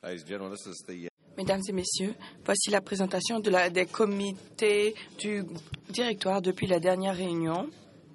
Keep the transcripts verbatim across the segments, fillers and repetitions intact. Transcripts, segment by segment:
Mesdames et messieurs, voici la présentation de la, des comités du directoire depuis la dernière réunion.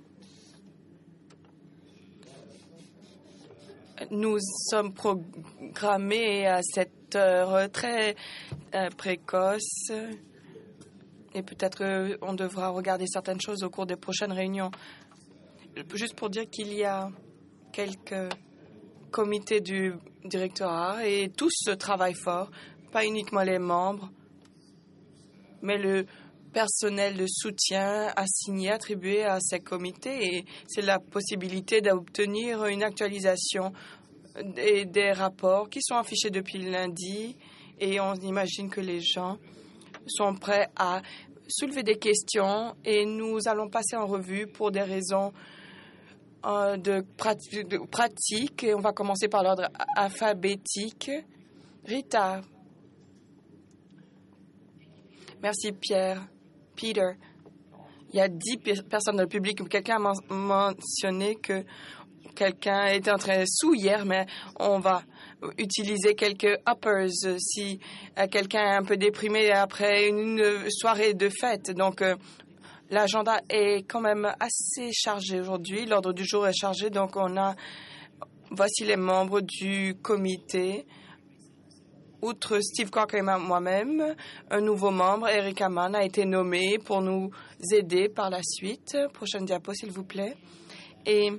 Nous sommes programmés à cette heure très euh, précoce et peut-être euh, on devra regarder certaines choses au cours des prochaines réunions. Juste pour dire qu'il y a quelques comités du directoire et tous travaillent fort, pas uniquement les membres, mais le personnel de soutien assigné, attribué à ces comités, et c'est la possibilité d'obtenir une actualisation des, des rapports qui sont affichés depuis lundi, et on imagine que les gens sont prêts à soulever des questions, et nous allons passer en revue pour des raisons euh, de, prati de pratique, et on va commencer par l'ordre alphabétique. Rita. Merci, Pierre. Peter. Il y a dix personnes dans le public. Quelqu'un a mentionné que quelqu'un était en train de sous hier, mais on va utiliser quelques uppers si euh, quelqu'un est un peu déprimé après une soirée de fête. Donc, euh, l'agenda est quand même assez chargé aujourd'hui. L'ordre du jour est chargé. Donc, on a, voici les membres du comité. Outre Steve Cocker et moi-même, un nouveau membre, Eric Hamann, a été nommé pour nous aider par la suite. Prochaine diapo, s'il vous plaît. Et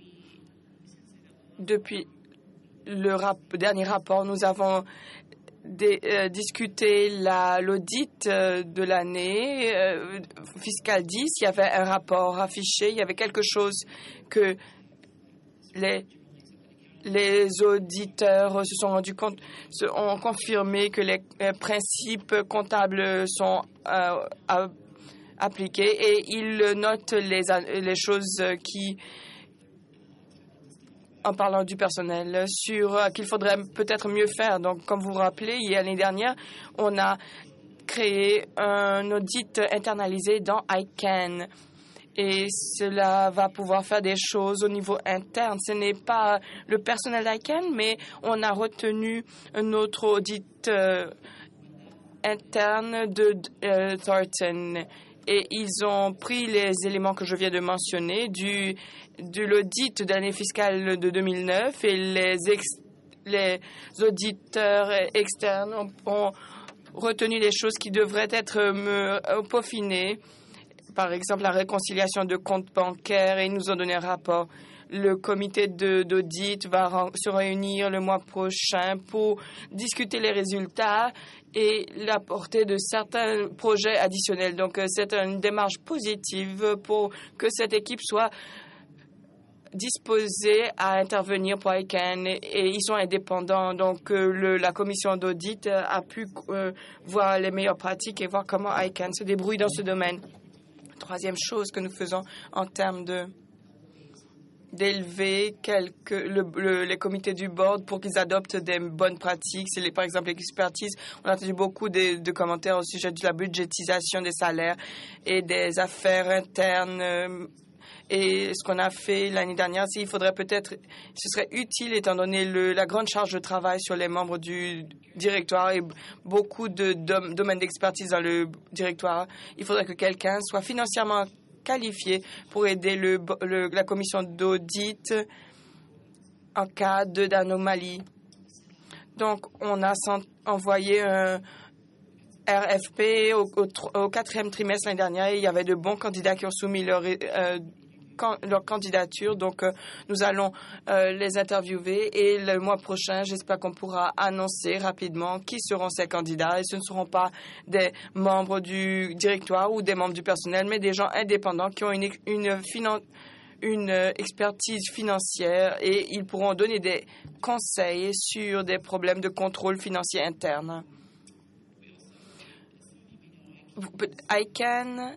depuis le rap dernier rapport, nous avons des, euh, discuté l'audit euh, de l'année euh, fiscale dix. Il y avait un rapport affiché. Il y avait quelque chose que les Les auditeurs se sont rendus compte, se ont confirmé que les euh, principes comptables sont euh, à, appliqués et ils notent les, les choses qui, en parlant du personnel, sur euh, qu'il faudrait peut-être mieux faire. Donc, comme vous vous rappelez, l'année dernière, on a créé un audit internalisé dans I C A N. Et cela va pouvoir faire des choses au niveau interne. Ce n'est pas le personnel d'I C A N, mais on a retenu un autre audit euh, interne de euh, Thornton. Et ils ont pris les éléments que je viens de mentionner du, de l'audit d'année fiscale de deux mille neuf et les, ex, les auditeurs externes ont, ont retenu des choses qui devraient être me, peaufinées. Par exemple, la réconciliation de comptes bancaires, et ils nous ont donné un rapport. Le comité d'audit va se réunir le mois prochain pour discuter les résultats et la portée de certains projets additionnels. Donc, c'est une démarche positive pour que cette équipe soit disposée à intervenir pour I C A N et, et ils sont indépendants. Donc, euh, le, la commission d'audit a pu euh, voir les meilleures pratiques et voir comment I C A N se débrouille dans ce domaine. Troisième chose que nous faisons en termes de d'élever quelques le, le, les comités du board pour qu'ils adoptent des bonnes pratiques. C'est les, par exemple l'expertise. On a entendu beaucoup de, de commentaires au sujet de la budgétisation des salaires et des affaires internes. Et ce qu'on a fait l'année dernière, c'est qu'il faudrait peut-être, ce serait utile étant donné le, la grande charge de travail sur les membres du directoire et beaucoup de, de domaines d'expertise dans le directoire. Il faudrait que quelqu'un soit financièrement qualifié pour aider le, le, la commission d'audit en cas d'anomalie. Donc, on a envoyé un R F P au, au, au quatrième trimestre l'année dernière. Et il y avait de bons candidats qui ont soumis leur euh, leur candidature. Donc, euh, nous allons euh, les interviewer et le mois prochain, j'espère qu'on pourra annoncer rapidement qui seront ces candidats. Et ce ne seront pas des membres du directoire ou des membres du personnel, mais des gens indépendants qui ont une, une, finan une expertise financière et ils pourront donner des conseils sur des problèmes de contrôle financier interne. I C A N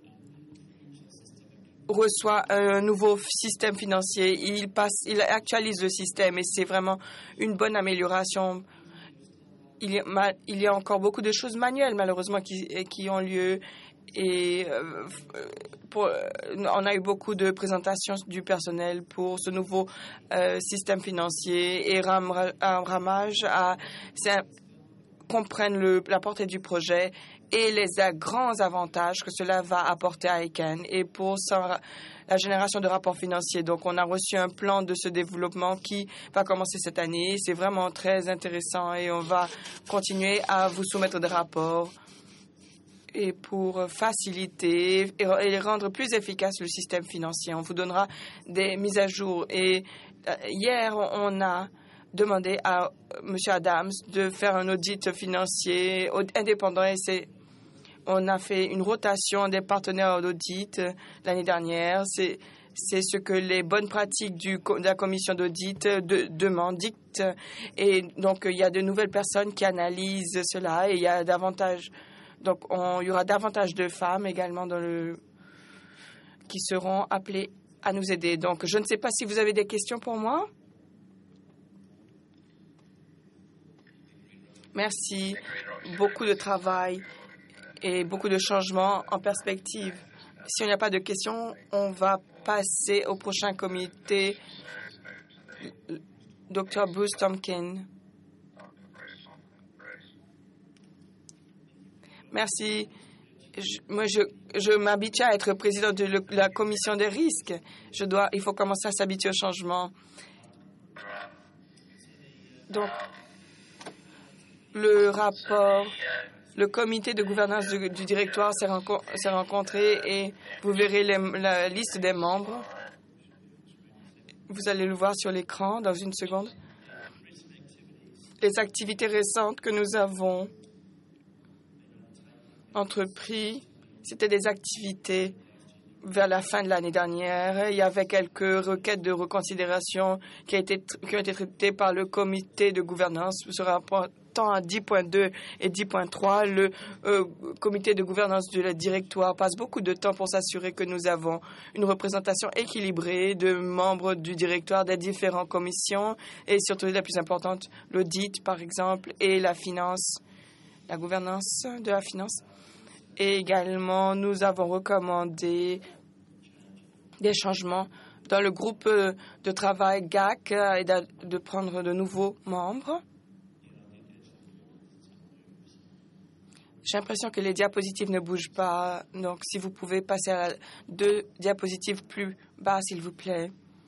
reçoit un nouveau système financier. Il passe, il actualise le système et c'est vraiment une bonne amélioration. il y a, il y a encore beaucoup de choses manuelles, malheureusement, qui, qui ont lieu. Et euh, pour, on a eu beaucoup de présentations du personnel pour ce nouveau euh, système financier et Ram, Ramage a, comprennent le, la portée du projet et les grands avantages que cela va apporter à I C A N et pour sa, la génération de rapports financiers. Donc, on a reçu un plan de ce développement qui va commencer cette année. C'est vraiment très intéressant et on va continuer à vous soumettre des rapports et pour faciliter et rendre plus efficace le système financier. On vous donnera des mises à jour. Et euh, hier, on a demandé à M. Adams de faire un audit financier indépendant et c'est on a fait une rotation des partenaires d'audit l'année dernière. C'est, c'est ce que les bonnes pratiques du, de la commission d'audit de, demandent, dictent. Et donc, il y a de nouvelles personnes qui analysent cela et il y a davantage, donc on, il y aura davantage de femmes également dans le, qui seront appelées à nous aider. Donc, je ne sais pas si vous avez des questions pour moi. Merci. Beaucoup de travail et beaucoup de changements en perspective. Si il n'y a pas de questions, on va passer au prochain comité. Docteur Bruce Tompkins. Merci. Je, moi, je, je m'habitue à être président de le, la commission des risques. Je dois, il faut commencer à s'habituer au changement. Donc, le rapport, le comité de gouvernance du, du directoire s'est, renco- s'est rencontré et vous verrez les, la liste des membres. Vous allez le voir sur l'écran dans une seconde. Les activités récentes que nous avons entreprises, c'était des activités vers la fin de l'année dernière. Il y avait quelques requêtes de reconsidération qui, a été, qui ont été traitées par le comité de gouvernance sur rapport à dix point deux et dix point trois, le euh, comité de gouvernance du directoire passe beaucoup de temps pour s'assurer que nous avons une représentation équilibrée de membres du directoire des différentes commissions et surtout la plus importante, l'audit par exemple et la finance, la gouvernance de la finance. Et également, nous avons recommandé des changements dans le groupe de travail G A C et de, de prendre de nouveaux membres. J'ai l'impression que les diapositives ne bougent pas. Donc, si vous pouvez passer à deux diapositives plus bas, s'il vous plaît.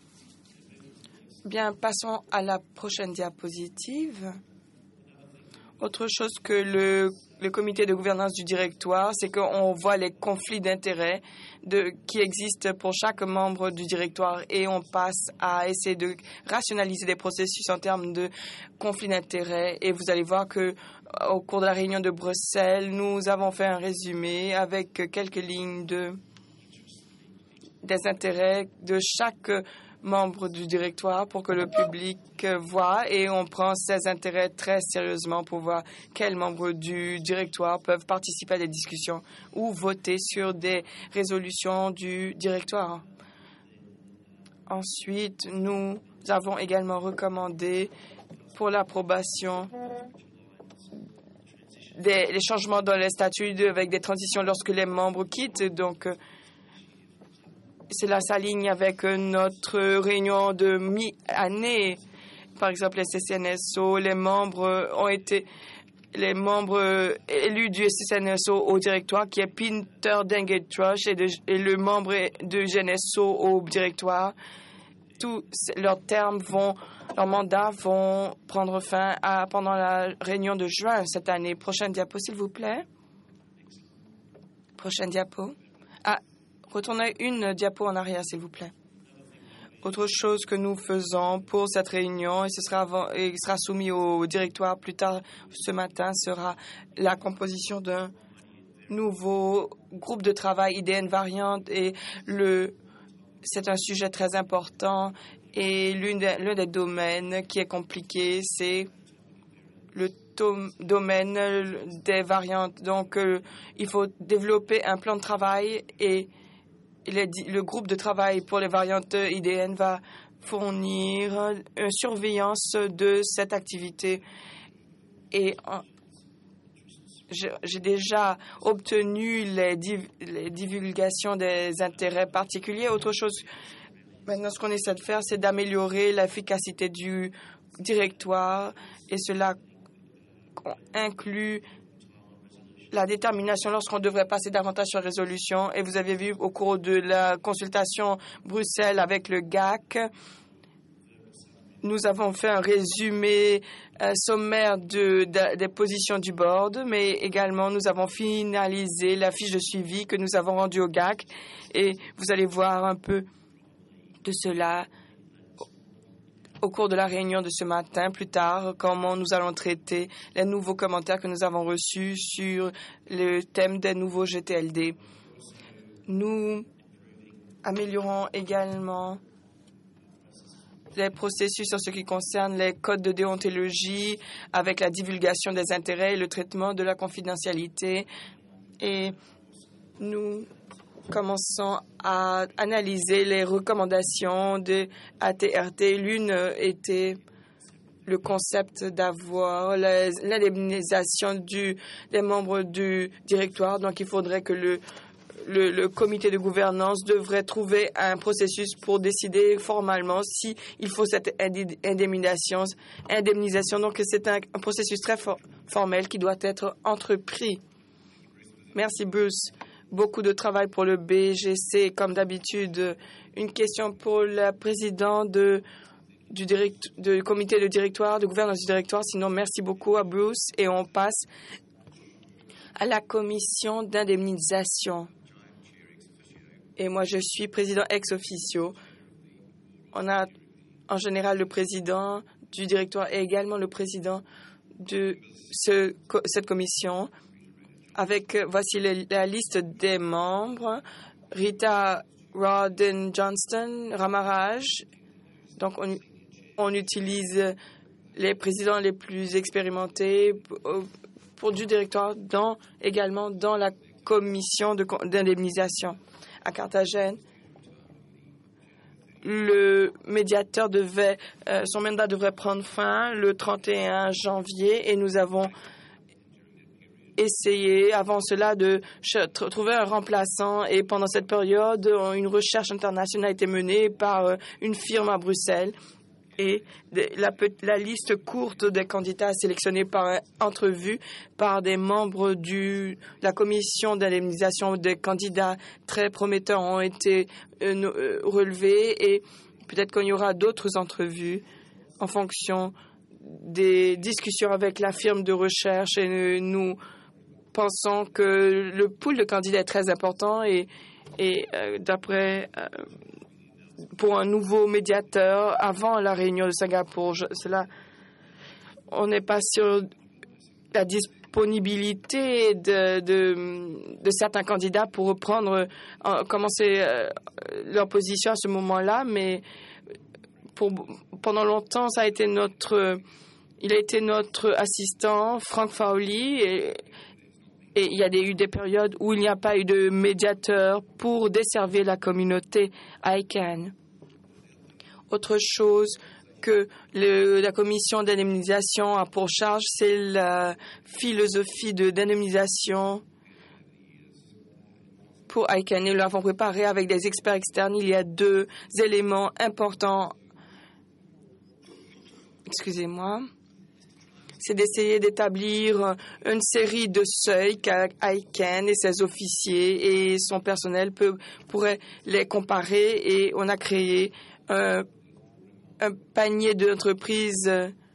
Bien, passons à la prochaine diapositive. Autre chose que le, le comité de gouvernance du directoire, c'est qu'on voit les conflits d'intérêts de, qui existent pour chaque membre du directoire et on passe à essayer de rationaliser des processus en termes de conflits d'intérêts. Et vous allez voir que au cours de la réunion de Bruxelles, nous avons fait un résumé avec quelques lignes de, des intérêts de chaque membre du directoire pour que le public voit et on prend ces intérêts très sérieusement pour voir quels membres du directoire peuvent participer à des discussions ou voter sur des résolutions du directoire. Ensuite, nous avons également recommandé pour l'approbation des les changements dans les statuts avec des transitions lorsque les membres quittent. Donc, cela s'aligne avec notre réunion de mi-année. Par exemple, les C C N S O, les membres ont été les membres élus du C C N S O au directoire, qui est Peter Denget-Trush, et, de, et le membre de G N S O au directoire. Tous leurs termes vont, leurs mandats vont prendre fin à, pendant la réunion de juin cette année. Prochaine diapo, s'il vous plaît. Prochaine diapo. Ah, retournez une diapo en arrière, s'il vous plaît. Autre chose que nous faisons pour cette réunion, et ce sera, avant, et sera soumis au directoire plus tard ce matin, sera la composition d'un nouveau groupe de travail I D N variante. Et le, c'est un sujet très important. Et l'une des, l'un des domaines qui est compliqué, c'est le tom, domaine des variantes. Donc, euh, il faut développer un plan de travail et le groupe de travail pour les variantes I D N va fournir une surveillance de cette activité Et en, j'ai déjà obtenu les, div, les divulgations des intérêts particuliers. Autre chose, maintenant, ce qu'on essaie de faire, c'est d'améliorer l'efficacité du directoire et cela inclut la détermination lorsqu'on devrait passer davantage sur résolution. Et vous avez vu au cours de la consultation Bruxelles avec le G A C, nous avons fait un résumé un sommaire de, de, des positions du board, mais également nous avons finalisé la fiche de suivi que nous avons rendue au G A C. Et vous allez voir un peu de cela au cours de la réunion de ce matin, plus tard, comment nous allons traiter les nouveaux commentaires que nous avons reçus sur le thème des nouveaux G T L D. Nous améliorons également les processus en ce qui concerne les codes de déontologie avec la divulgation des intérêts et le traitement de la confidentialité. Et nous commençons à analyser les recommandations de A T R T. L'une était le concept d'avoir l'indemnisation des membres du directoire. Donc, il faudrait que le Le, le comité de gouvernance devrait trouver un processus pour décider formellement s'il faut cette indemnisation. indemnisation. Donc, c'est un, un processus très for formel qui doit être entrepris. Merci, Bruce. Beaucoup de travail pour le B G C. Comme d'habitude, une question pour le président de, du, direct, du comité de directoire, de gouvernance du directoire. Sinon, merci beaucoup à Bruce. Et on passe à la commission d'indemnisation. Et moi, je suis président ex officio. On a en général le président du directoire et également le président de ce, cette commission. Avec, voici le, la liste des membres. Rita Rodden Johnston, Ramaraj. Donc, on, on utilise les présidents les plus expérimentés pour, pour du directoire, dans, également dans la commission d'indemnisation. À Carthagène, le médiateur devait, euh, son mandat devrait prendre fin le trente et un janvier et nous avons essayé avant cela de trouver un remplaçant et pendant cette période, une recherche internationale a été menée par euh, une firme à Bruxelles et la, la liste courte des candidats sélectionnés par entrevue par des membres du, de la commission d'indemnisation des candidats très prometteurs ont été euh, relevés et peut-être qu'il y aura d'autres entrevues en fonction des discussions avec la firme de recherche et nous pensons que le pool de candidats est très important et, et euh, d'après euh, pour un nouveau médiateur avant la réunion de Singapour. Je, cela, on n'est pas sur la disponibilité de, de, de certains candidats pour reprendre, euh, commencer euh, leur position à ce moment-là, mais pour, pendant longtemps, ça a été notre, il a été notre assistant, Frank Fowley, et, et il y a des, eu des périodes où il n'y a pas eu de médiateur pour desservir la communauté I C A N. Autre chose que le, la commission d'indemnisation a pour charge, c'est la philosophie de d'indemnisation pour I C A N. Nous l'avons préparé avec des experts externes. Il y a deux éléments importants. Excusez-moi. C'est d'essayer d'établir une série de seuils qu'I C A N et ses officiers et son personnel peut, pourraient les comparer. Et on a créé un, un panier d'entreprises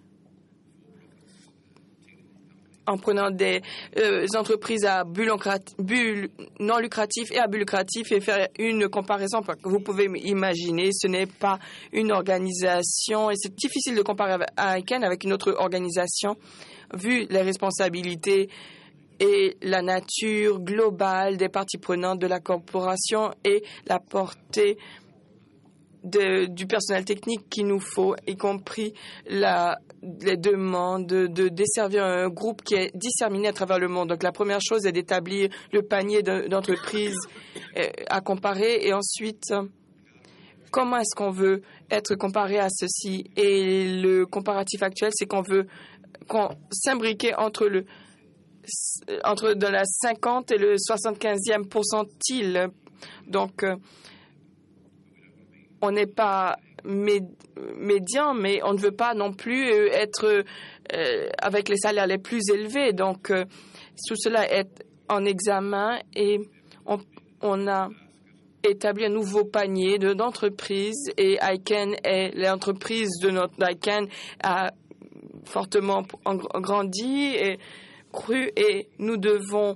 en prenant des euh, entreprises à but, but non lucratif et à but lucratif et faire une comparaison. Vous pouvez imaginer, ce n'est pas une organisation et c'est difficile de comparer I C A N avec une autre organisation vu les responsabilités et la nature globale des parties prenantes de la corporation et la portée De, du personnel technique qu'il nous faut, y compris la, les demandes de, de desservir un groupe qui est disséminé à travers le monde. Donc, la première chose est d'établir le panier d'entreprises à comparer et ensuite, comment est-ce qu'on veut être comparé à ceci? Et le comparatif actuel, c'est qu'on veut qu'on s'imbriquait entre le entre de la cinquante et le soixante-quinzième pourcentile. Donc, euh, on n'est pas médian, mais on ne veut pas non plus être euh, avec les salaires les plus élevés. Donc, euh, tout cela est en examen et on, on a établi un nouveau panier d'entreprises et I C A N est l'entreprise de notre I C A N a fortement grandi et cru et nous devons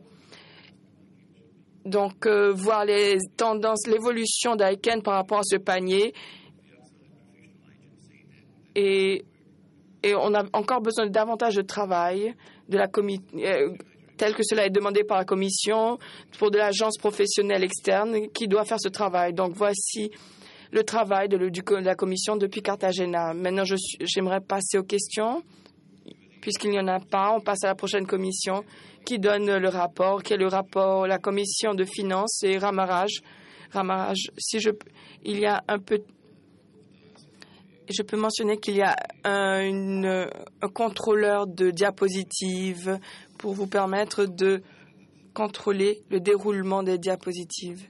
donc euh, voir les tendances, l'évolution d'I C A N par rapport à ce panier et, et on a encore besoin de davantage de travail de la commi- euh, tel que cela est demandé par la Commission pour de l'agence professionnelle externe qui doit faire ce travail. Donc voici le travail de, le, du, de la Commission depuis Cartagena. Maintenant, je, j'aimerais passer aux questions. Puisqu'il n'y en a pas, on passe à la prochaine commission qui donne le rapport, qui est le rapport, la commission de finances et Ramaraj. Ramaraj, si je, il y a un peu, je peux mentionner qu'il y a un, une, un contrôleur de diapositives pour vous permettre de contrôler le déroulement des diapositives.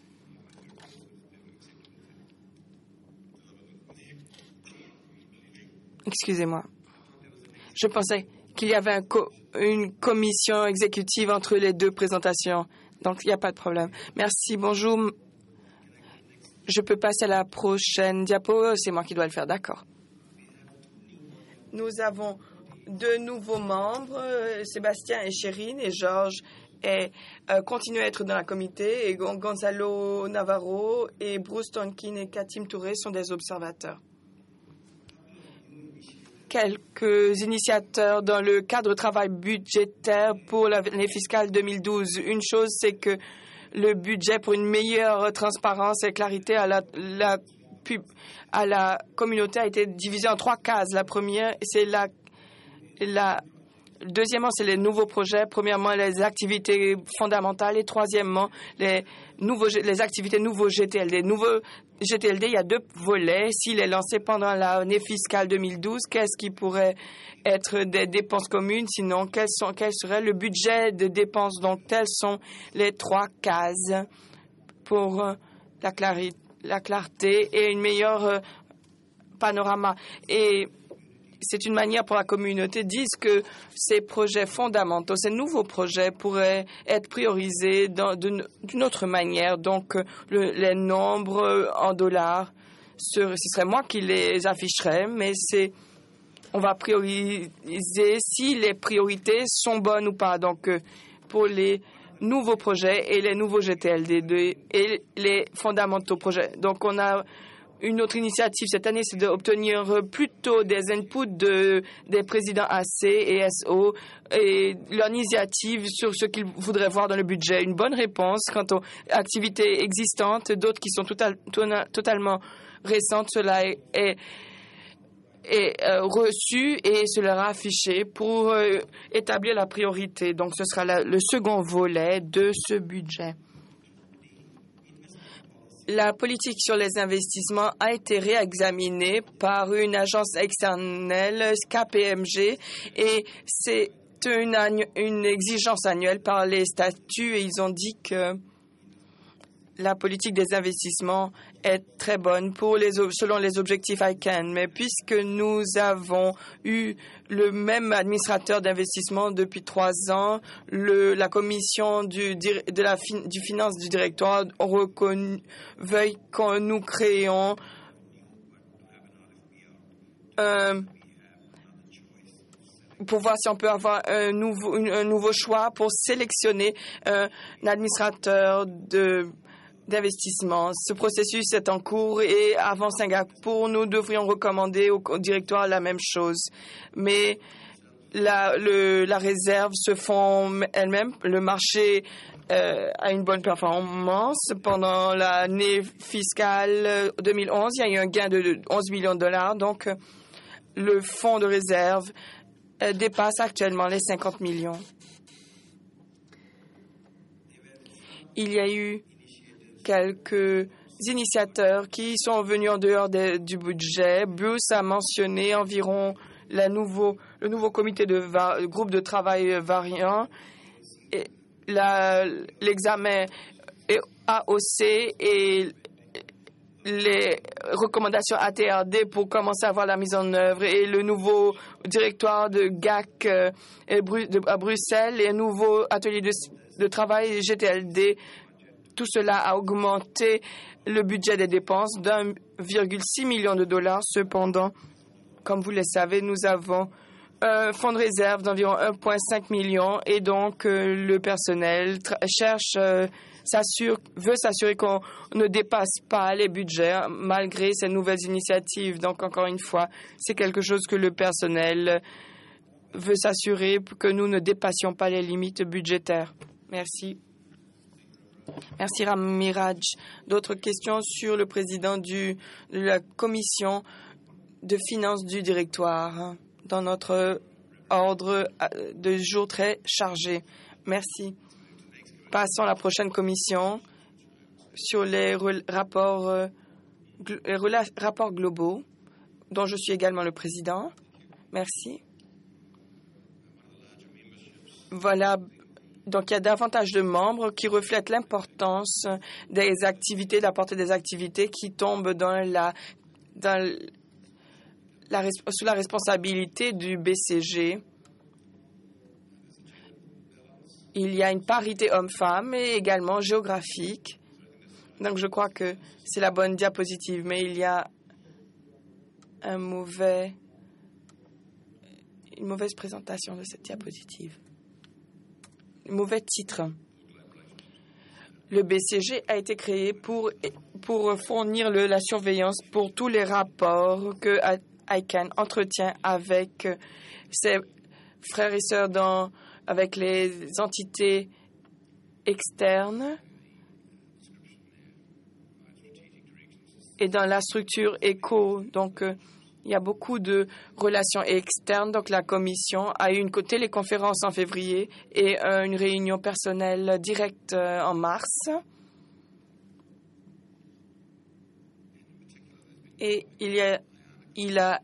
Excusez-moi. Je pensais qu'il y avait un co- une commission exécutive entre les deux présentations. Donc, il n'y a pas de problème. Merci. Bonjour. Je peux passer à la prochaine diapo. C'est moi qui dois le faire. D'accord. Nous avons deux nouveaux membres, Sébastien et Chérine, et Georges est, euh, continue à être dans la comité, et Gonzalo Navarro et Bruce Tonkin et Katim Touré sont des observateurs. Quelques initiateurs dans le cadre de travail budgétaire pour l'année fiscale deux mille douze. Une chose, c'est que le budget pour une meilleure transparence et clarité à la, la, à la communauté a été divisé en trois cases. La première, c'est la, la Deuxièmement, c'est les nouveaux projets. Premièrement, les activités fondamentales. Et troisièmement, les, nouveaux, les activités nouveaux G T L D. Nouveau G T L D, il y a deux volets. S'il est lancé pendant l'année fiscale deux mille douze, qu'est-ce qui pourrait être des dépenses communes? Sinon, quel, sont, quel serait le budget de dépenses? Donc, telles sont les trois cases pour la, clari, la clarté et une meilleure euh, panorama. Et c'est une manière pour la communauté de dire que ces projets fondamentaux, ces nouveaux projets pourraient être priorisés dans, d'une, d'une autre manière. Donc, le, les nombres en dollars, ce, ce serait moi qui les afficherais, mais c'est, on va prioriser si les priorités sont bonnes ou pas. Donc, pour les nouveaux projets et les nouveaux G T L D et les fondamentaux projets. Donc, on a une autre initiative cette année, c'est d'obtenir plutôt des inputs de, des présidents A C et S O et leur initiative sur ce qu'ils voudraient voir dans le budget. Une bonne réponse quant aux activités existantes, d'autres qui sont total, totalement récentes. Cela est, est, est euh, reçu et cela affiché pour euh, établir la priorité. Donc, ce sera la, le second volet de ce budget. La politique sur les investissements a été réexaminée par une agence externe, K P M G, et c'est une, une exigence annuelle par les statuts et ils ont dit que la politique des investissements est très bonne pour les, selon les objectifs I C A N. Mais puisque nous avons eu le même administrateur d'investissement depuis trois ans, le, la commission du, de la, du finance du directoire reconnu, veuille que nous créions un pour voir si on peut avoir un nouveau, un nouveau choix pour sélectionner un administrateur de d'investissement. Ce processus est en cours et avant Singapour, nous devrions recommander au, au directoire la même chose. Mais la, le, la réserve se fond elle-même. Le marché euh, a une bonne performance. Pendant l'année fiscale deux mille onze, il y a eu un gain de onze millions de dollars. Donc, le fonds de réserve euh, dépasse actuellement les cinquante millions. Il y a eu quelques initiateurs qui sont venus en dehors de, du budget. Bruce a mentionné environ la nouveau, le nouveau comité de va, groupe de travail variant, et la, l'examen A O C et les recommandations A T R D pour commencer à voir la mise en œuvre, et le nouveau directoire de G A C euh, à Bruxelles et un nouveau atelier de, de travail G T L D. Tout cela a augmenté le budget des dépenses d'un virgule six million de dollars. Cependant, comme vous le savez, nous avons un fonds de réserve d'environ un virgule cinq million et donc euh, le personnel cherche, euh, s'assure, veut s'assurer qu'on ne dépasse pas les budgets malgré ces nouvelles initiatives. Donc, encore une fois, c'est quelque chose que le personnel veut s'assurer que nous ne dépassions pas les limites budgétaires. Merci. Merci, Ramiraj. D'autres questions sur le président du, de la commission de finances du directoire dans notre ordre de jour très chargé. Merci. Passons à la prochaine commission sur les rapports, euh, les rapports globaux, dont je suis également le président. Merci. Voilà. Donc, il y a davantage de membres qui reflètent l'importance des activités, de la portée des activités qui tombent dans la, dans la, sous la responsabilité du B C G. Il y a une parité homme-femme et également géographique. Donc, je crois que c'est la bonne diapositive, mais il y a un mauvais, une mauvaise présentation de cette diapositive. Mauvais titre. Le B C G a été créé pour, pour fournir le, la surveillance pour tous les rapports que I C A N entretient avec ses frères et sœurs, dans, avec les entités externes et dans la structure éco. Donc, euh, il y a beaucoup de relations externes. Donc, la commission a eu une téléconférence en février et euh, une réunion personnelle directe euh, en mars. Et il, y a, il a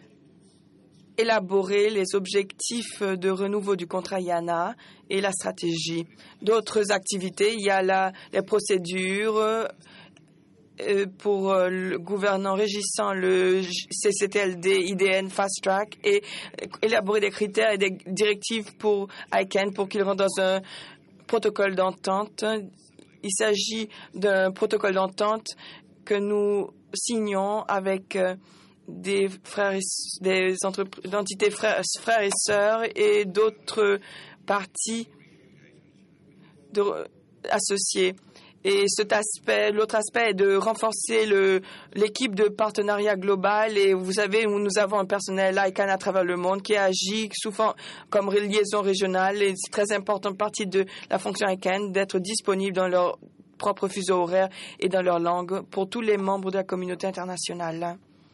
élaboré les objectifs de renouveau du contrat I A N A et la stratégie. D'autres activités, il y a la, les procédures euh, pour le gouvernant régissant le C C T L D, I D N, Fast Track, et élaborer des critères et des directives pour I C A N pour qu'il rentre dans un protocole d'entente. Il s'agit d'un protocole d'entente que nous signons avec des frères et, des entités frères, frères et sœurs et d'autres parties de, associées. Et cet aspect, l'autre aspect est de renforcer le, l'équipe de partenariat global. Et vous savez, nous avons un personnel I C A N à travers le monde qui agit souvent comme liaison régionale. Et c'est très important, partie de la fonction I C A N, d'être disponible dans leur propre fuseau horaire et dans leur langue pour tous les membres de la communauté internationale.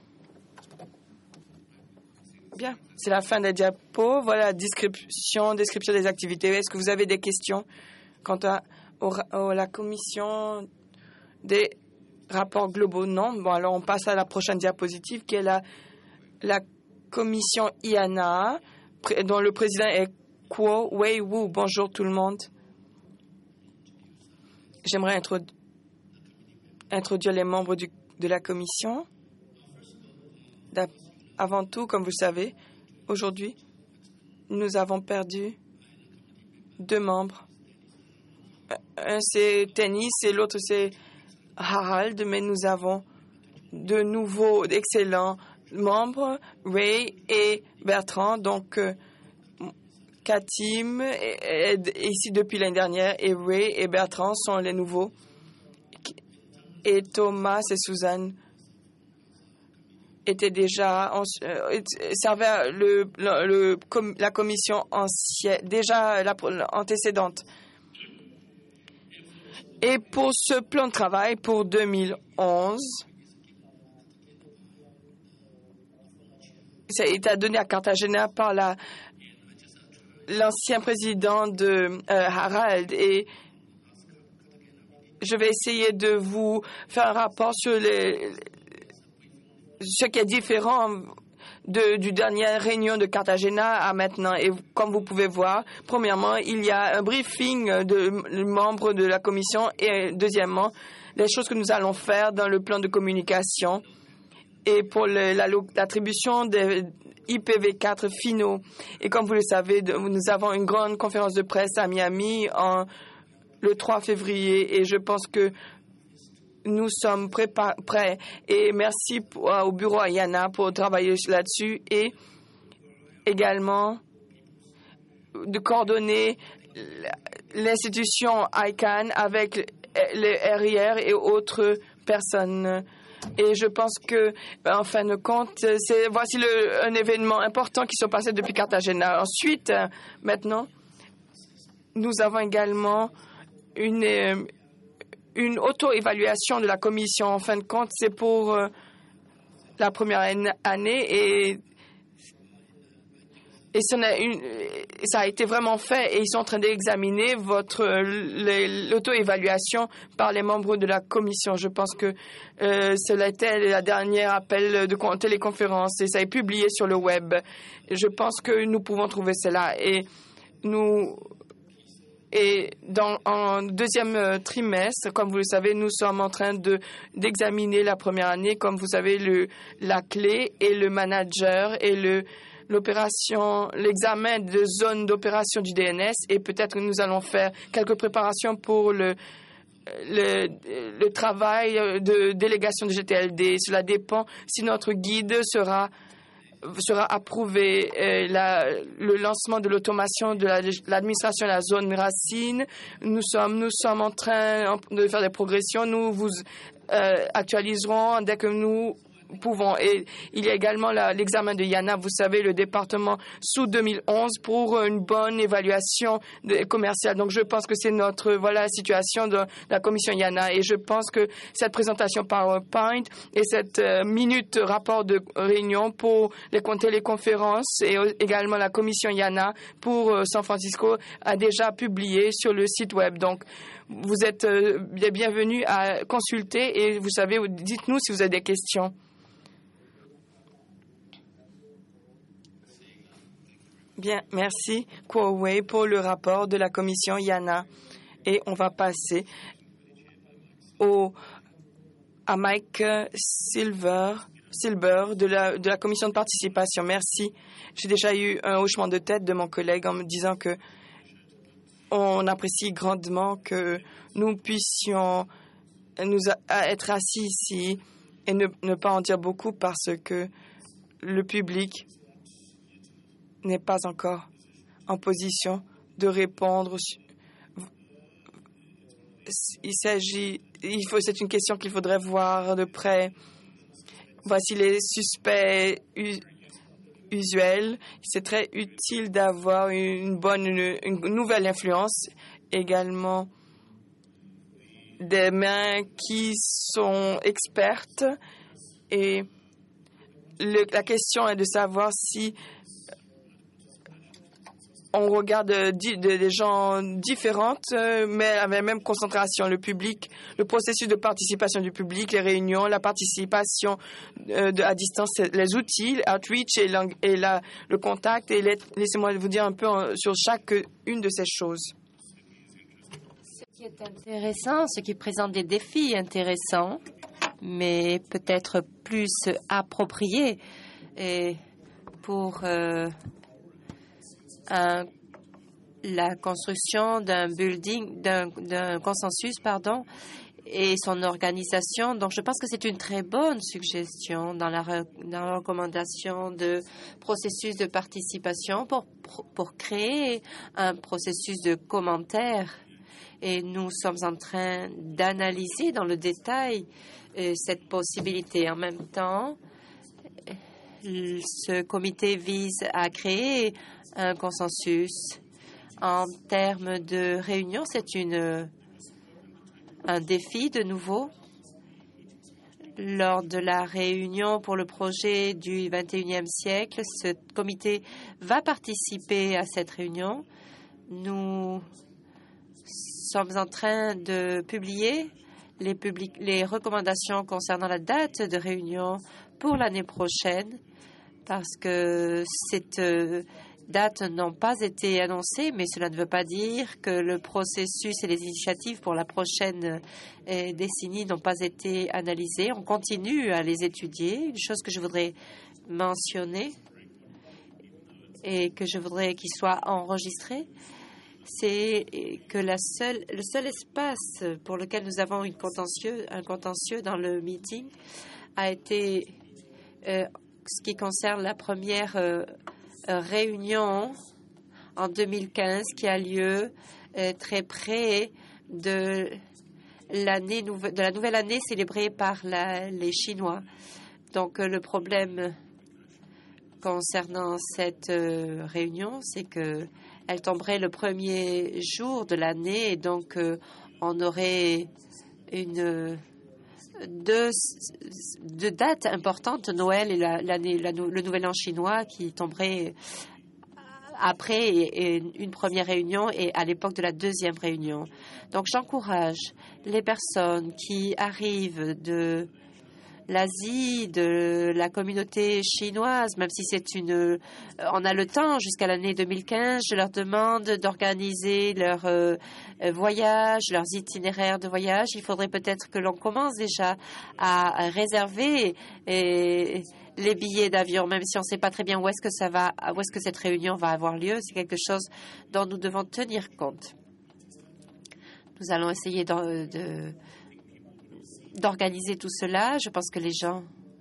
Bien, c'est la fin des diapos. Voilà la description, description des activités. Est-ce que vous avez des questions quant à Au, la commission des rapports globaux? Non. Bon, alors on passe à la prochaine diapositive qui est la, la commission I A N A, dont le président est Kuo Wei Wu. Bonjour tout le monde. J'aimerais introdu- introduire les membres du, de la commission. Avant tout, comme vous le savez, aujourd'hui, nous avons perdu deux membres. Un, c'est Tennis et l'autre, c'est Harald, mais nous avons de nouveaux excellents membres, Ray et Bertrand. Donc, euh, Katim est, est ici depuis l'année dernière et Ray et Bertrand sont les nouveaux. Et Thomas et Suzanne étaient déjà, euh, servaient le, le, le, com, la commission ancienne, déjà la, antécédente. Et pour ce plan de travail pour deux mille onze, ça a été donné à Cartagena par la, l'ancien président de euh, Harald. Et je vais essayer de vous faire un rapport sur les, ce qui est différent de, du dernière réunion de Cartagena à maintenant. Et comme vous pouvez voir, premièrement, il y a un briefing de membres de la commission et deuxièmement, les choses que nous allons faire dans le plan de communication et pour l'attribution des I P v quatre finaux. Et comme vous le savez, nous avons une grande conférence de presse à Miami en, le trois février et je pense que nous sommes prêts. Et merci pour, au bureau à Yana pour travailler là-dessus et également de coordonner l'institution I C A N avec les R I R et autres personnes. Et je pense que, en fin de compte, c'est, voici le, un événement important qui s'est passé depuis Cartagena. Ensuite, maintenant, nous avons également une, une auto-évaluation de la commission. En fin de compte, c'est pour la première année et Et ça a, une, ça a été vraiment fait et ils sont en train d'examiner votre l'auto-évaluation par les membres de la commission. Je pense que euh, cela était la dernière appel de téléconférence et ça est publié sur le web. Je pense que nous pouvons trouver cela et nous et dans en deuxième trimestre, comme vous le savez, nous sommes en train de d'examiner la première année, comme vous savez, le la clé et le manager et le l'opération, l'examen de zone d'opération du D N S et peut-être que nous allons faire quelques préparations pour le, le, le travail de délégation du G T L D. Cela dépend si notre guide sera, sera approuvé. Euh, la, le lancement de l'automation de la, l'administration de la zone racine, nous sommes, nous sommes en train de faire des progressions. Nous vous euh, actualiserons dès que nous pouvons. Et il y a également la, l'examen de Yana, vous savez, le département sous deux mille onze pour une bonne évaluation de, commerciale. Donc, je pense que c'est notre, voilà, la situation de la commission Yana. Et je pense que cette présentation PowerPoint et cette euh, minute rapport de réunion pour les téléconférences et également la commission Yana pour euh, San Francisco a déjà publié sur le site web. Donc, vous êtes euh, bienvenus à consulter et vous savez, dites-nous si vous avez des questions. Bien, merci Kuowei pour le rapport de la commission Yana. Et on va passer au, à Mike Silver, Silber de la, de la commission de participation. Merci. J'ai déjà eu un hochement de tête de mon collègue en me disant que on apprécie grandement que nous puissions nous a, être assis ici et ne, ne pas en dire beaucoup parce que le public n'est pas encore en position de répondre. Il s'agit, il faut, c'est une question qu'il faudrait voir de près. Voici les suspects usuels. C'est très utile d'avoir une bonne, une, une nouvelle influence. Également des mains qui sont expertes. Et le, la question est de savoir si on regarde des gens différents, mais avec la même concentration. Le public, le processus de participation du public, les réunions, la participation de, à distance, les outils, outreach et, et la, le contact. Et les, laissez-moi vous dire un peu sur chaque une de ces choses. Ce qui est intéressant, ce qui présente des défis intéressants, mais peut-être plus appropriés et pour euh, Un, la construction d'un building, d'un, d'un consensus, pardon, et son organisation. Donc, je pense que c'est une très bonne suggestion dans la, dans la recommandation de processus de participation pour, pour créer un processus de commentaires. Et nous sommes en train d'analyser dans le détail euh, cette possibilité. En même temps, ce comité vise à créer un consensus. En termes de réunion, c'est une, un défi de nouveau. Lors de la réunion pour le projet du vingt et unième siècle, ce comité va participer à cette réunion. Nous sommes en train de publier les, public- les recommandations concernant la date de réunion pour l'année prochaine. parce que cette euh, dates n'ont pas été annoncées, mais cela ne veut pas dire que le processus et les initiatives pour la prochaine euh, décennie n'ont pas été analysées. On continue à les étudier. Une chose que je voudrais mentionner et que je voudrais qu'il soit enregistré, c'est que la seule, le seul espace pour lequel nous avons une contentieux, un contentieux dans le meeting a été euh, ce qui concerne la première euh, réunion en deux mille quinze qui a lieu euh, très près de l'année de la nouvelle année célébrée par la, les Chinois. Donc euh, le problème concernant cette euh, réunion, c'est que elle tomberait le premier jour de l'année et donc euh, on aurait une deux, deux dates importantes, Noël et la, l'année, la, le Nouvel An chinois, qui tomberaient après et, et une première réunion et à l'époque de la deuxième réunion. Donc j'encourage les personnes qui arrivent de l'Asie, de la communauté chinoise, même si c'est une, on a le temps jusqu'à l'année deux mille quinze, je leur demande d'organiser leur euh, voyage, leurs itinéraires de voyage. Il faudrait peut-être que l'on commence déjà à réserver et, les billets d'avion, même si on ne sait pas très bien où est-ce que ça va, où est-ce que cette réunion va avoir lieu. C'est quelque chose dont nous devons tenir compte. Nous allons essayer de, de d'organiser tout cela. Je pense que les gens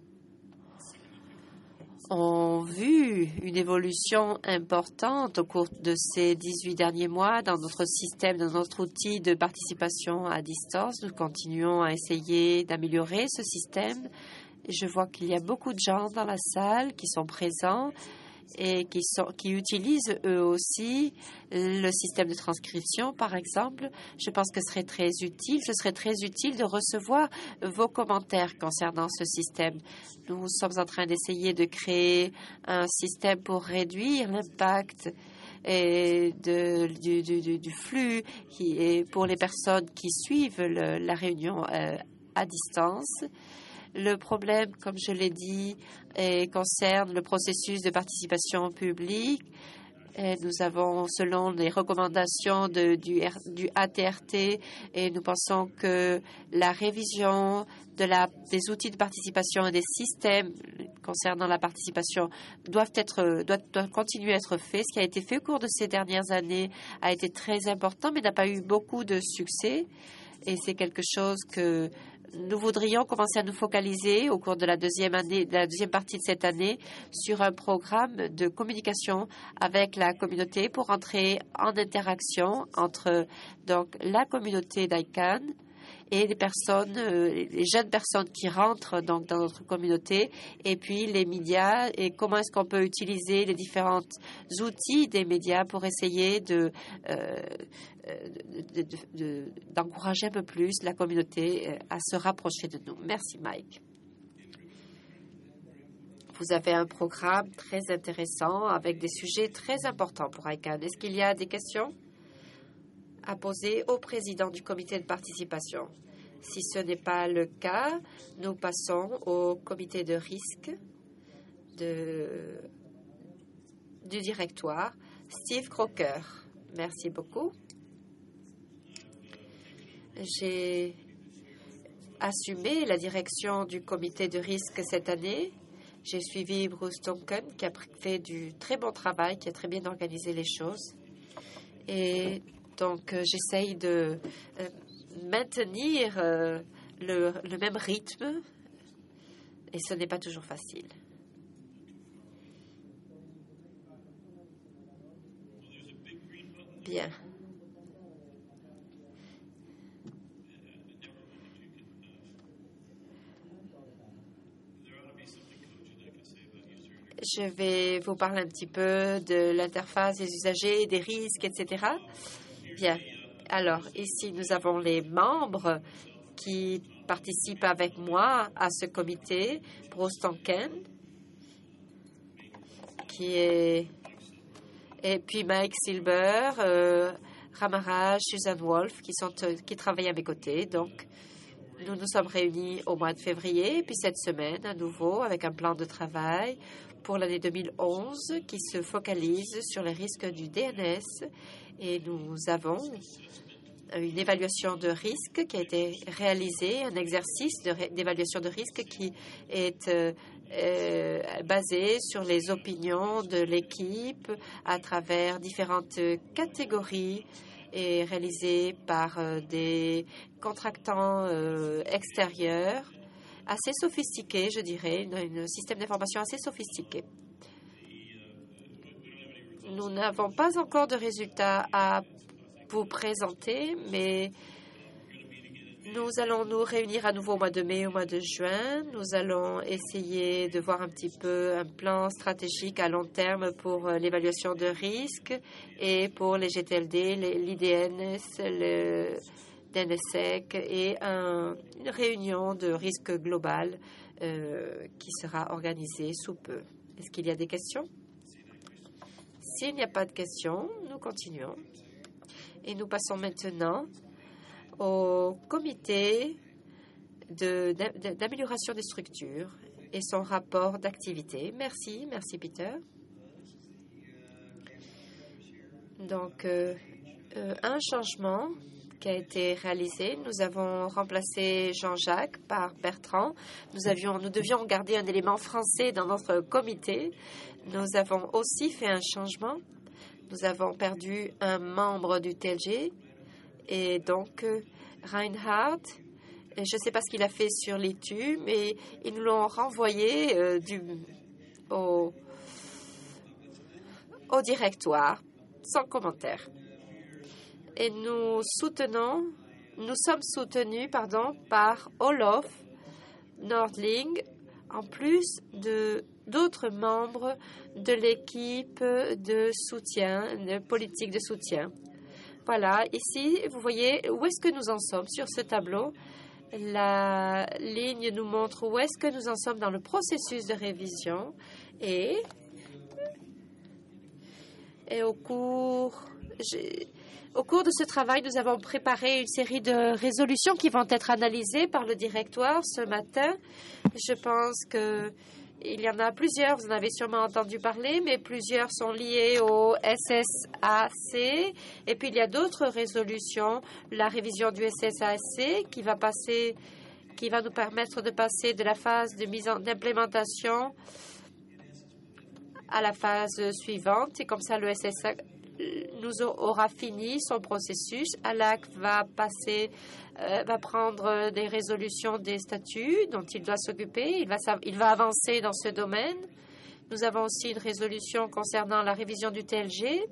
ont vu une évolution importante au cours de ces dix-huit derniers mois dans notre système, dans notre outil de participation à distance. Nous continuons à essayer d'améliorer ce système. Je vois qu'il y a beaucoup de gens dans la salle qui sont présents et qui, sont, qui utilisent eux aussi le système de transcription, par exemple. Je pense que ce serait très utile, ce serait très utile de recevoir vos commentaires concernant ce système. Nous sommes en train d'essayer de créer un système pour réduire l'impact et de, du, du, du flux qui est pour les personnes qui suivent le, la réunion euh, à distance. Le problème, comme je l'ai dit, eh, concerne le processus de participation publique. Et nous avons, selon les recommandations de, du, du A T R T, et nous pensons que la révision de la, des outils de participation et des systèmes concernant la participation doivent être, doivent, doivent continuer à être faits. Ce qui a été fait au cours de ces dernières années a été très important, mais n'a pas eu beaucoup de succès. Et c'est quelque chose que nous voudrions commencer à nous focaliser au cours de la deuxième année, de la deuxième partie de cette année, sur un programme de communication avec la communauté pour entrer en interaction entre donc la communauté d'I C A N et les personnes, euh, les jeunes personnes qui rentrent donc dans notre communauté, et puis les médias et comment est-ce qu'on peut utiliser les différents outils des médias pour essayer de euh, de, de, de, d'encourager un peu plus la communauté à se rapprocher de nous. Merci, Mike. Vous avez un programme très intéressant avec des sujets très importants pour I C A N. Est-ce qu'il y a des questions à poser au président du comité de participation? Si ce n'est pas le cas, nous passons au comité de risque de, du directoire. Steve Crocker. Merci beaucoup. J'ai assumé la direction du comité de risque cette année. J'ai suivi Bruce Duncan qui a fait du très bon travail, qui a très bien organisé les choses. Et donc, euh, j'essaye de euh, maintenir euh, le, le même rythme et ce n'est pas toujours facile. Bien. Je vais vous parler un petit peu de l'interface des usagers, des risques, et cetera. Bien. Alors, ici, nous avons les membres qui participent avec moi à ce comité. Bruce Duncan, qui est... Et puis Mike Silber, euh, Ramaraj, Susan Wolf, qui, sont, euh, qui travaillent à mes côtés. Donc, nous nous sommes réunis au mois de février, puis cette semaine, à nouveau, avec un plan de travail pour l'année deux mille onze qui se focalise sur les risques du D N S. Et nous avons une évaluation de risque qui a été réalisée, un exercice d'évaluation de, de risque qui est euh, euh, basé sur les opinions de l'équipe à travers différentes catégories et réalisé par euh, des contractants euh, extérieurs assez sophistiqués, je dirais, un système d'information assez sophistiqué. Nous n'avons pas encore de résultats à vous présenter, mais nous allons nous réunir à nouveau au mois de mai, au mois de juin. Nous allons essayer de voir un petit peu un plan stratégique à long terme pour l'évaluation de risque et pour les G T L D, l'I D N S, le D N S E C et un, une réunion de risque global euh, qui sera organisée sous peu. Est-ce qu'il y a des questions? S'il n'y a pas de questions, nous continuons. Et nous passons maintenant au comité d'amélioration de, des structures et son rapport d'activité. Merci, merci Peter. Donc, euh, euh, un changement qui a été réalisé. Nous avons remplacé Jean-Jacques par Bertrand. Nous, avions, nous devions garder un élément français dans notre comité. Nous avons aussi fait un changement. Nous avons perdu un membre du T L G. Et donc, euh, Reinhard, je ne sais pas ce qu'il a fait sur l'I T U, mais ils nous l'ont renvoyé euh, du, au, au directoire, sans commentaire. Et nous soutenons, nous sommes soutenus, pardon, par Olof Nordling, en plus de d'autres membres de l'équipe de soutien, de politique de soutien. Voilà, ici, vous voyez où est-ce que nous en sommes sur ce tableau. La ligne nous montre où est-ce que nous en sommes dans le processus de révision et, et au cours... Au cours de ce travail, nous avons préparé une série de résolutions qui vont être analysées par le directoire ce matin. Je pense que il y en a plusieurs, vous en avez sûrement entendu parler, mais plusieurs sont liées au S S A C. Et puis, il y a d'autres résolutions, la révision du S S A C qui va passer, qui va nous permettre de passer de la phase de mise en d'implémentation à la phase suivante. Et comme ça, le S S A nous aura fini son processus. Alac va passer, euh, va prendre des résolutions des statuts dont il doit s'occuper. Il va, il va avancer dans ce domaine. Nous avons aussi une résolution concernant la révision du T L G.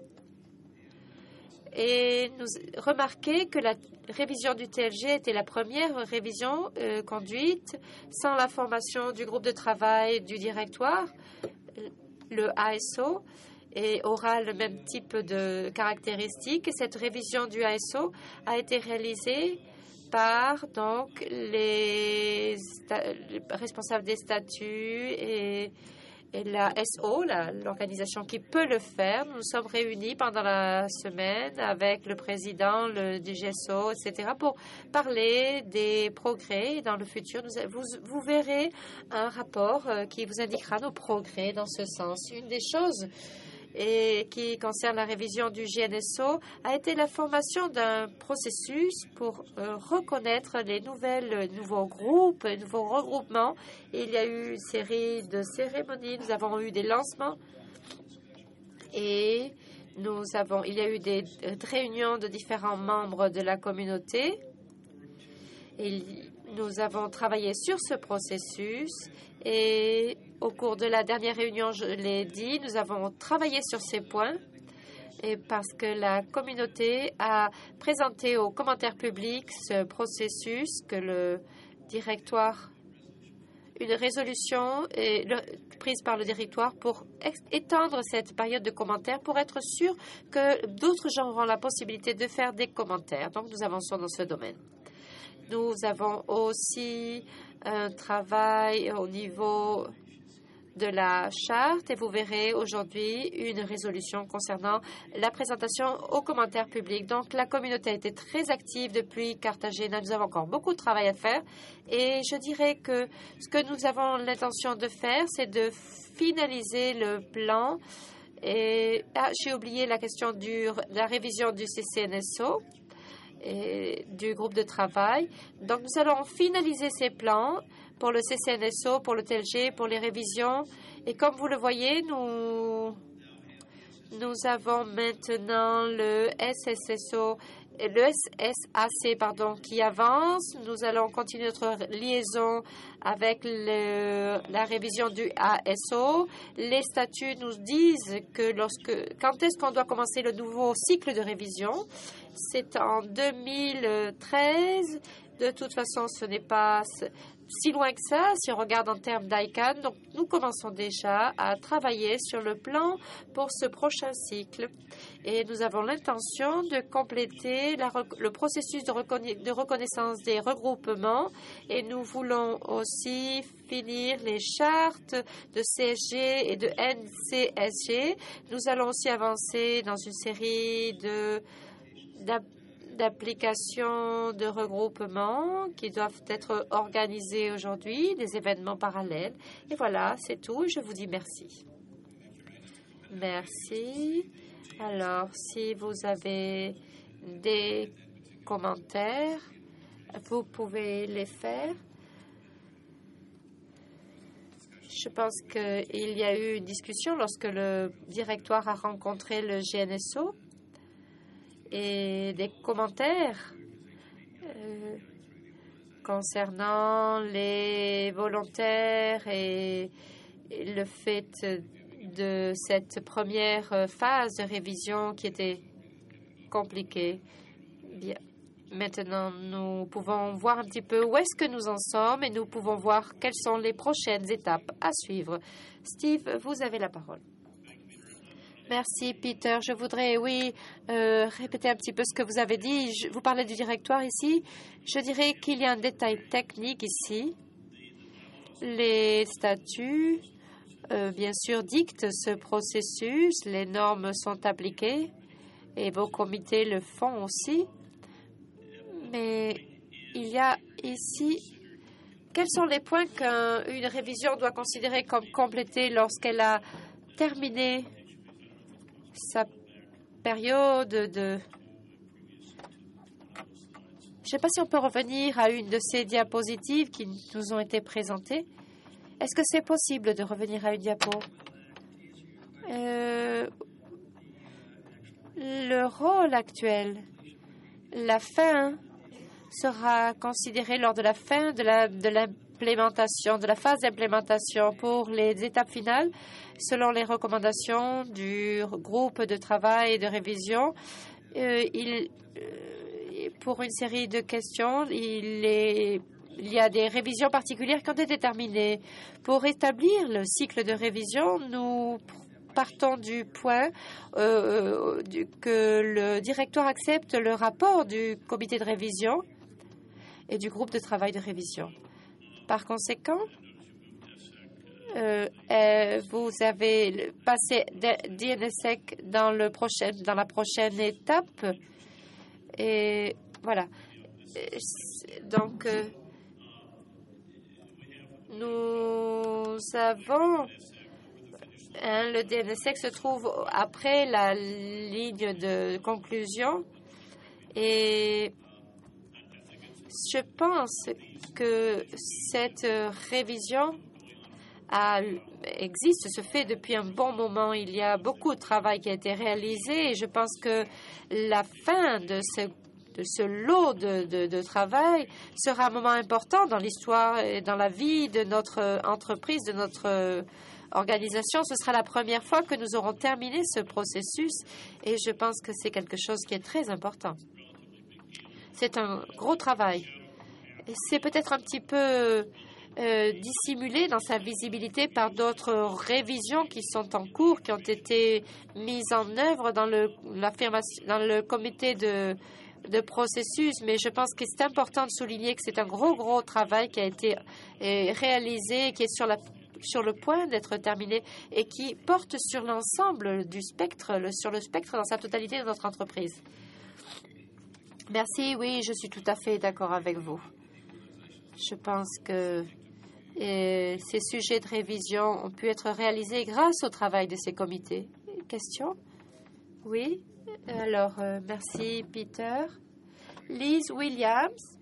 Et nous remarquez que la révision du T L G était la première révision euh, conduite sans la formation du groupe de travail du directoire, le A S O, et aura le même type de caractéristiques. Cette révision du A S O a été réalisée par donc les, les responsables des statuts et, et la S O, l'organisation qui peut le faire. Nous nous sommes réunis pendant la semaine avec le président le, du G S O, et cetera, pour parler des progrès. Et dans le futur, nous, vous, vous verrez un rapport euh, qui vous indiquera nos progrès dans ce sens. Une des choses et qui concerne la révision du G N S O a été la formation d'un processus pour euh, reconnaître les nouvelles, nouveaux groupes, nouveaux regroupements. Et il y a eu une série de cérémonies, nous avons eu des lancements et nous avons, il y a eu des réunions de différents membres de la communauté. Et nous avons travaillé sur ce processus et au cours de la dernière réunion, je l'ai dit, nous avons travaillé sur ces points et parce que la communauté a présenté aux commentaires publics ce processus que le directoire, une résolution est prise par le directoire pour étendre cette période de commentaires pour être sûr que d'autres gens auront la possibilité de faire des commentaires. Donc, nous avançons dans ce domaine. Nous avons aussi un travail au niveau de la charte et vous verrez aujourd'hui une résolution concernant la présentation aux commentaires publics. Donc, la communauté a été très active depuis Cartagena. Nous avons encore beaucoup de travail à faire et je dirais que ce que nous avons l'intention de faire, c'est de finaliser le plan. Et ah, j'ai oublié la question du, de la révision du C C N S O et du groupe de travail. Donc, nous allons finaliser ces plans pour le C C N S O, pour le T L G, pour les révisions. Et comme vous le voyez, nous, nous avons maintenant le S S S O, le S S A C pardon, qui avance. Nous allons continuer notre liaison avec le, la révision du A S O. Les statuts nous disent que lorsque, quand est-ce qu'on doit commencer le nouveau cycle de révision? C'est en deux mille treize. De toute façon, ce n'est pas si loin que ça si on regarde en termes d'I C A N. Donc, nous commençons déjà à travailler sur le plan pour ce prochain cycle. Et nous avons l'intention de compléter la, le processus de, reconna de reconnaissance des regroupements. Et nous voulons aussi finir les chartes de C S G et de N C S G. Nous allons aussi avancer dans une série de d'applications de regroupement qui doivent être organisées aujourd'hui, des événements parallèles. Et voilà, c'est tout. Je vous dis merci. Merci. Alors, si vous avez des commentaires, vous pouvez les faire. Je pense qu'il y a eu une discussion lorsque le directoire a rencontré le G N S O. Et des commentaires euh, concernant les volontaires et, et le fait de cette première phase de révision qui était compliquée. Bien. Maintenant, nous pouvons voir un petit peu où est-ce que nous en sommes et nous pouvons voir quelles sont les prochaines étapes à suivre. Steve, vous avez la parole. Merci, Peter. Je voudrais, oui, euh, répéter un petit peu ce que vous avez dit. Je, vous parlez du directoire ici. Je dirais qu'il y a un détail technique ici. Les statuts, euh, bien sûr, dictent ce processus. Les normes sont appliquées et vos comités le font aussi. Mais il y a ici... Quels sont les points qu'une révision doit considérer comme complétée lorsqu'elle a terminé sa période de... Je ne sais pas si on peut revenir à une de ces diapositives qui nous ont été présentées. Est-ce que c'est possible de revenir à une diapo? euh, Le rôle actuel, la fin sera considérée lors de la fin de la, de l'implémentation, de la phase d'implémentation pour les étapes finales, selon les recommandations du groupe de travail et de révision. Euh, il, euh, pour une série de questions, il, est, il y a des révisions particulières qui ont été terminées. Pour établir le cycle de révision, nous partons du point euh, du, que le directoire accepte le rapport du comité de révision et du groupe de travail de révision. Par conséquent, euh, euh, vous avez passé D N S E C dans, le prochain, dans la prochaine étape. Et voilà. Donc, euh, nous avons... Hein, le D N S E C se trouve après la ligne de conclusion. Et je pense que cette révision a, existe, se fait depuis un bon moment. Il y a beaucoup de travail qui a été réalisé et je pense que la fin de ce, de ce lot de, de, de travail sera un moment important dans l'histoire et dans la vie de notre entreprise, de notre organisation. Ce sera la première fois que nous aurons terminé ce processus et je pense que c'est quelque chose qui est très important. C'est un gros travail. C'est peut-être un petit peu euh, dissimulé dans sa visibilité par d'autres révisions qui sont en cours, qui ont été mises en œuvre dans le, dans le comité de, de processus. Mais je pense que c'est important de souligner que c'est un gros, gros travail qui a été euh, réalisé, qui est sur la sur le point d'être terminé et qui porte sur l'ensemble du spectre, le, sur le spectre dans sa totalité de notre entreprise. Merci, oui, je suis tout à fait d'accord avec vous. Je pense que euh, ces sujets de révision ont pu être réalisés grâce au travail de ces comités. Question? Oui. Alors, euh, merci, Peter. Liz Williams.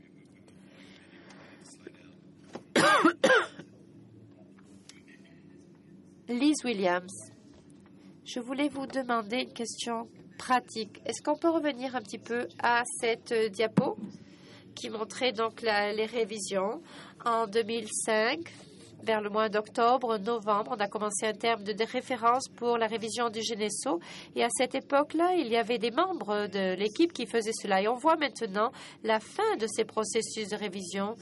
Liz Williams. Je voulais vous demander une question pratique. Est-ce qu'on peut revenir un petit peu à cette euh, diapo qui montrait donc la, les révisions en deux mille cinq? Vers le mois d'octobre, novembre, on a commencé un terme de référence pour la révision du Geneso. Et à cette époque-là, il y avait des membres de l'équipe qui faisaient cela. Et on voit maintenant la fin de ces processus de révision,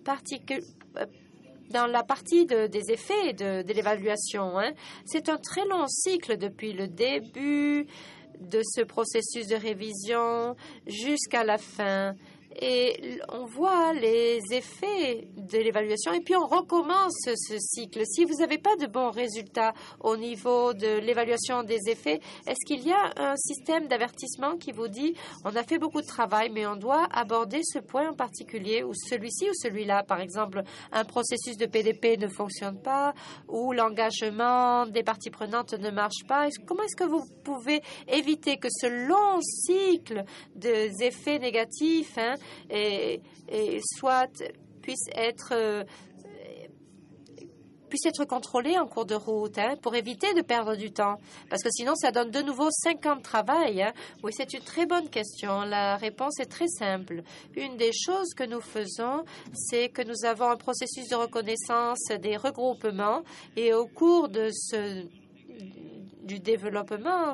dans la partie de, des effets de, de l'évaluation. Hein. C'est un très long cycle depuis le début de ce processus de révision jusqu'à la fin. Et on voit les effets de l'évaluation et puis on recommence ce cycle. Si vous n'avez pas de bons résultats au niveau de l'évaluation des effets, est-ce qu'il y a un système d'avertissement qui vous dit on a fait beaucoup de travail, mais on doit aborder ce point en particulier ou celui-ci ou celui-là? Par exemple, un processus de P D P ne fonctionne pas ou l'engagement des parties prenantes ne marche pas. Comment est-ce que vous pouvez éviter que ce long cycle des effets négatifs hein, Et, et soit puisse être euh, puisse être contrôlé en cours de route hein, pour éviter de perdre du temps. Parce que sinon, ça donne de nouveau cinq ans de travail. Hein. Oui, c'est une très bonne question. La réponse est très simple. Une des choses que nous faisons, c'est que nous avons un processus de reconnaissance des regroupements et au cours de ce, du développement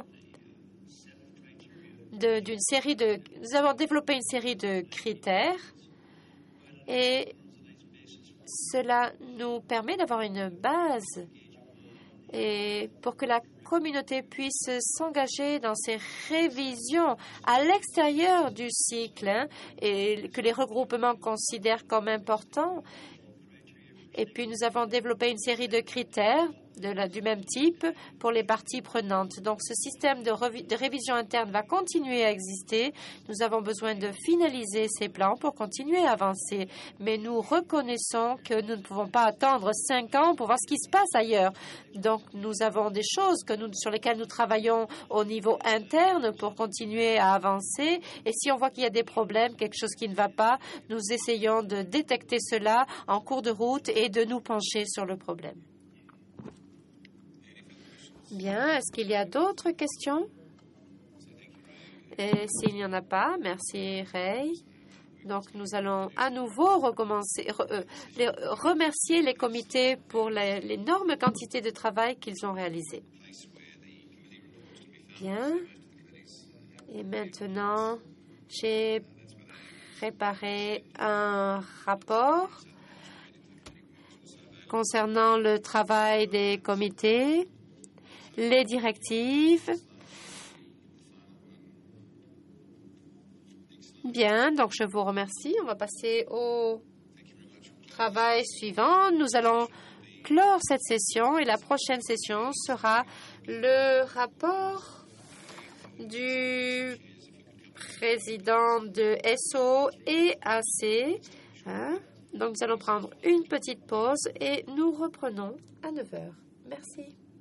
d'une série de... Nous avons développé une série de critères et cela nous permet d'avoir une base et pour que la communauté puisse s'engager dans ces révisions à l'extérieur du cycle hein, et que les regroupements considèrent comme importants. Et puis, nous avons développé une série de critères de la, du même type pour les parties prenantes. Donc, ce système de, de révision interne va continuer à exister. Nous avons besoin de finaliser ces plans pour continuer à avancer. Mais nous reconnaissons que nous ne pouvons pas attendre cinq ans pour voir ce qui se passe ailleurs. Donc, nous avons des choses que nous, sur lesquelles nous travaillons au niveau interne pour continuer à avancer. Et si on voit qu'il y a des problèmes, quelque chose qui ne va pas, nous essayons de détecter cela en cours de route et de nous pencher sur le problème. Bien. Est-ce qu'il y a d'autres questions? Et s'il n'y en a pas, merci Ray. Donc, nous allons à nouveau recommencer, re, euh, les, remercier les comités pour l'énorme quantité de travail qu'ils ont réalisé. Bien. Et maintenant, j'ai préparé un rapport concernant le travail des comités, les directives. Bien, donc je vous remercie. On va passer au travail suivant. Nous allons clore cette session et la prochaine session sera le rapport du président de S O et A C. Hein? Donc nous allons prendre une petite pause et nous reprenons à neuf heures. Merci.